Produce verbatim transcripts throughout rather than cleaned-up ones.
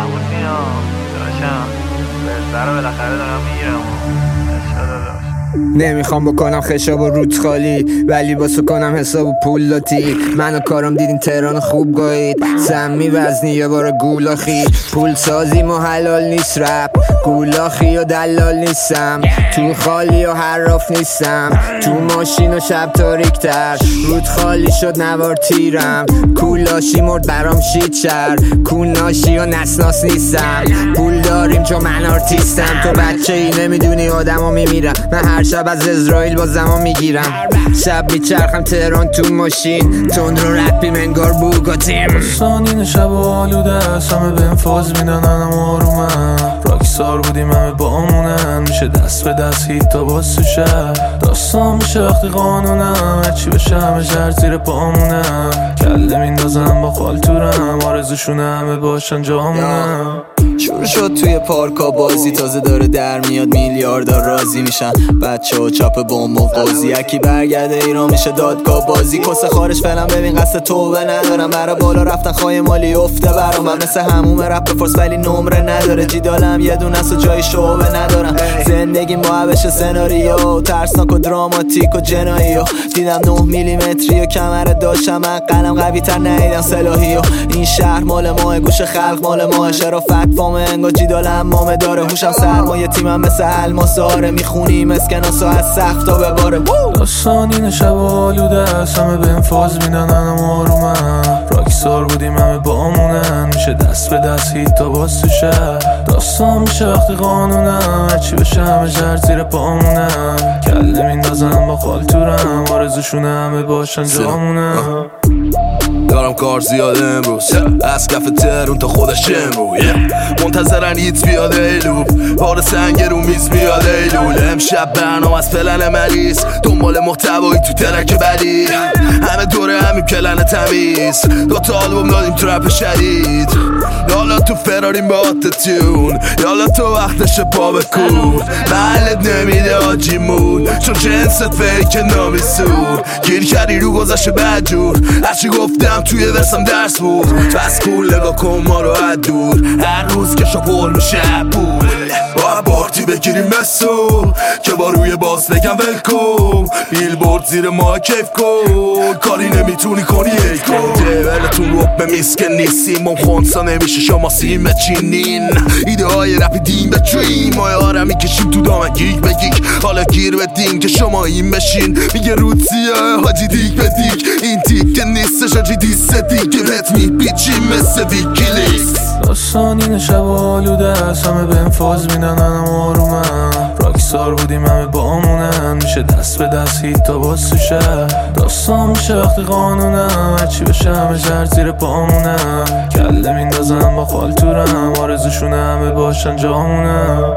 محمود میام داشتم بهتره بالاخره دارم میگیرم نمیخوام بکنم خشاب و رود خالی ولی باسو کنم حساب و پول لاتی. من و کارم دیدین تهران خوب گاهید سمی وزنی یه بار گولاخی. پول سازیم و حلال نیست رپ گولاخی و دلال نیستم. تو خالی و حراف نیستم. تو ماشین و شب تاریک تر رود خالی شد نوار تیرم. کولاشی مرد برام شید شر کوناشی و نسناس نیستم. پول داریم چون من آرتیستم. تو بچه ای نمیدونی آدم ها میمیرم. من هر شب از اسرائیل با زمان میگیرم. شب میچرخم تهران تو ماشین تند رو رپیم انگار بوگاتیم. سانین شب و آلوده است همه به انفاز میدنن اما آرومن. راکسار بودیم همه با آمونن میشه دست به دست هیت تا باز تو شهر. داستان میشه وقتی قانونم هرچی بشه همه شهر زیر پامونم. کله میندازم با خالتورم آرزوشونه همه باشن جامونم. شروع شد توی پارکا بازی تازه داره در میاد میلیاردار راضی میشن. بچه ها چاپ بمب و قاضی یکی برگرده ایران میشه دادگاه بازی. کس خارج فعلا ببین قصد توبه ندارم. برا بالا رفتن خواهی مالی افته برام. من مثل هموم رپ بفرس ولی نمره نداره. جیدالم یه دونه است و جای شعبه ندارم. زندگی معبش سناریو ترسناک و دراماتیک و جنایی و دیدم نه میلیمتری و کمره داشتم. من قلم قوی تر ندیدم سلاحی و این شهر مال ماه گوش خلق مال ماه. شرافت وام انگا جیدالم مامه داره. هوشم سرمایه تیمم مثل الماس آره. میخونیم اسکناسو از سقف تا بباره. داستانین شب و آلوده است همه به انفاز میدنن اما آرومن. راکسار بودیم همه با آمونن میشه دست به دست هیت تا باز تو شهر. داستان میشه وقتی قانونم هرچی بشه همه شهر زیر پامونم. کله میندازم با خالتورم آرزوشونه همه باشن جامونم. دارم کار زیاده امروز از کف تهرون تا خودش امرو منتظرن هیت بیاد ایلوب بار سنگ رو میز بیاد ایلول. امشب برنامه از پلن مریض دنبال محتوایی تو ترک بدی. همه دوره همین پلن تمیز دو تا آلبوم دادیم ترپ شدید. یالا تو فراریم با آتتیون یالا تو وقتش پا بکن. محلت نمیده آجیمون چون جنست فیک نامیسون. گیر کردی رو گذاشت بدجور هرچی گفتم توی ورسم درس بود. بس کول نگاه کن ما رو از دور هر روز که شاپول میشه پول. با بارتی بگیریم مسو که با روی باز نگم ولکن. بیل بورد زیر ما کیف کن کاری نمیتونی کنی ای کن. دیولتون رو به میسکن نیستیم مم خونسا نمیشه شما سیم بچینین. ایده های رپی دیم به دریم ما یارم میکشیم تو دامن گیگ به گیگ. حالا گیر بدین که شما این بشین میگه روتیه حاجی دیگ به دیگ. این دیگ که نیستش حاجی دیسته دیگه بهت میپیچیم مثل ویکیلیکس. داستانین شب و آلوده است همه به انفاز میدنن اما آرومن. راکسار بودیم همه با آمونن میشه دست به دست هیت تا باز تو شهر. داستان میشه وقتی قانونم هرچی بشه همه شهر زیر پامونم. کله میندازم با خالتورم آرزوشونه همه باشن جامونم.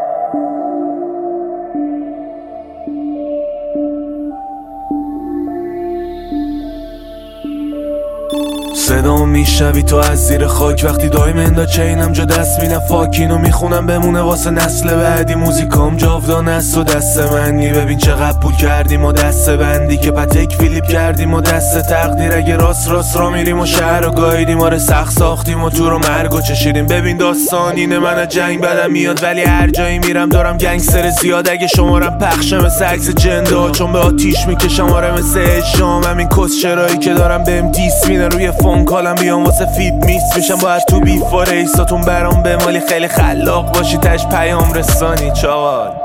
صدام میشنوی تو از زیر خاک وقتی دایمندا چینم جا دست میدم فاکینو میخونم بمونه واسه نسل بعدی. موزیکام جاودانه است و دست منی ببین چقدر پول کردیم و دست بندی که پتک فیلیپ کردیم و دست تقدیر. اگه راست راست را میریم و شهر رو گایدیم آره سخت ساختیم و تو رو مرگو چشیدیم. ببین داستان اینه من از جنگ بدم میاد ولی هر جایی میرم دارم گنگستر زیاد. اگه شمارم پخشه مثل عکس جندا چون به آتیش میکشم آره مثل اشام. همین کس چرایی که دارم بهم دیس میدن روی فون کالم بیام واسه فیت میست میشم باید تو بیفاره ایستاتون برام به مالی. خیلی خلاق باشی تش پیام رسانی چاقال.